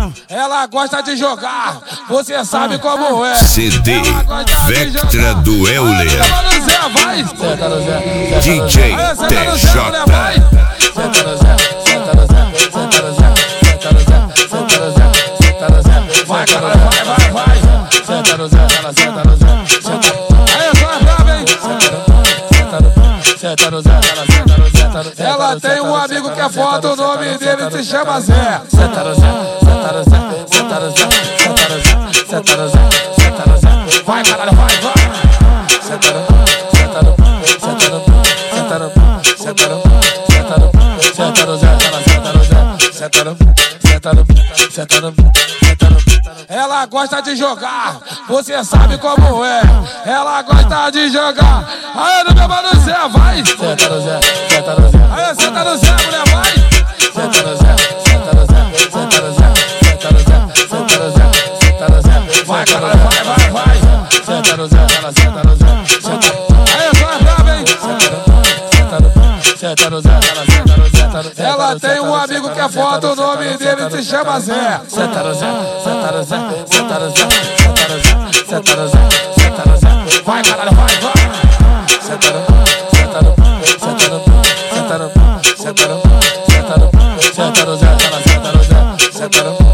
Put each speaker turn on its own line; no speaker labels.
Ela gosta de jogar, você sabe como é.
CD Vectra do Euler, DJ TJ.
Vai, caralho, vai. Senta no Zé, aí só é brabo, hein? Senta no Zé. Ela tem um amigo que é foda, o nome dele se chama Zé. Senta no Zé. Vai, caralho, vai. Senta no Ela gosta de jogar, você sabe como é. Ela gosta de jogar. Aí no meu mano Zé, vai. Senta no Zé. Aí senta no Zé, mulher, vai. Senta no Zé. Vai, caralho, vai. Senta no Zé. Aí só é brabo, hein? Senta no Zé. Ela tem um amigo que é foda, o nome dele se chama Zé. Senta no Zé. Vai, caralho, vai. Senta no Zé.